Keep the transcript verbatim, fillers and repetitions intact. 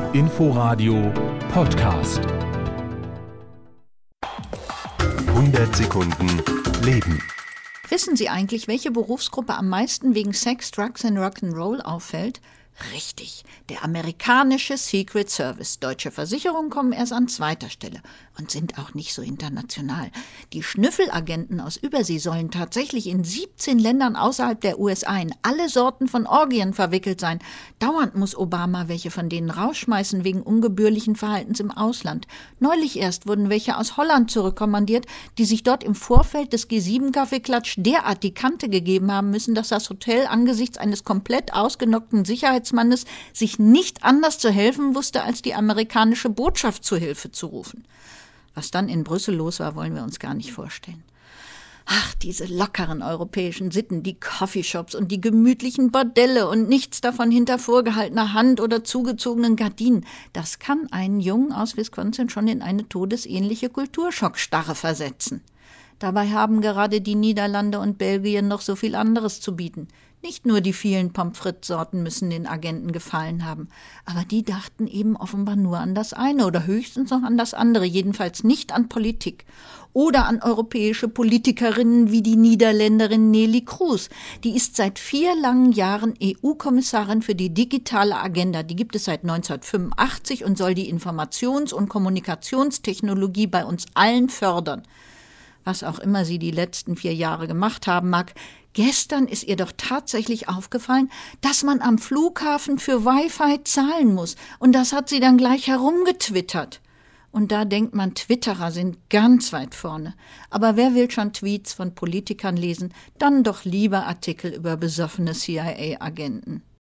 Inforadio Podcast. hundert Sekunden Leben. Wissen Sie eigentlich, welche Berufsgruppe am meisten wegen Sex, Drugs and Rock'n'Roll auffällt? Richtig, der amerikanische Secret Service. Deutsche Versicherungen kommen erst an zweiter Stelle und sind auch nicht so international. Die Schnüffelagenten aus Übersee sollen tatsächlich in siebzehn Ländern außerhalb der U S A in alle Sorten von Orgien verwickelt sein. Dauernd muss Obama welche von denen rausschmeißen wegen ungebührlichen Verhaltens im Ausland. Neulich erst wurden welche aus Holland zurückkommandiert, die sich dort im Vorfeld des G sieben Kaffeeklatsch derart die Kante gegeben haben müssen, dass das Hotel angesichts eines komplett ausgenockten Sicherheitsmannes sich nicht anders zu helfen wusste, als die amerikanische Botschaft zu Hilfe zu rufen. Was dann in Brüssel los war, wollen wir uns gar nicht vorstellen. Ach, diese lockeren europäischen Sitten, die Coffeeshops und die gemütlichen Bordelle und nichts davon hinter vorgehaltener Hand oder zugezogenen Gardinen. Das kann einen Jungen aus Wisconsin schon in eine todesähnliche Kulturschockstarre versetzen. Dabei haben gerade die Niederlande und Belgien noch so viel anderes zu bieten. Nicht nur die vielen Pommes frites-Sorten müssen den Agenten gefallen haben, aber die dachten eben offenbar nur an das eine oder höchstens noch an das andere, jedenfalls nicht an Politik. Oder an europäische Politikerinnen wie die Niederländerin Neelie Kroes. Die ist seit vier langen Jahren E U-Kommissarin für die digitale Agenda. Die gibt es seit neunzehnhundertfünfundachtzig und soll die Informations- und Kommunikationstechnologie bei uns allen fördern. Was auch immer sie die letzten vier Jahre gemacht haben mag, gestern ist ihr doch tatsächlich aufgefallen, dass man am Flughafen für Wi-Fi zahlen muss. Und das hat sie dann gleich herumgetwittert. Und da denkt man, Twitterer sind ganz weit vorne. Aber wer will schon Tweets von Politikern lesen? Dann doch lieber Artikel über besoffene C I A-Agenten.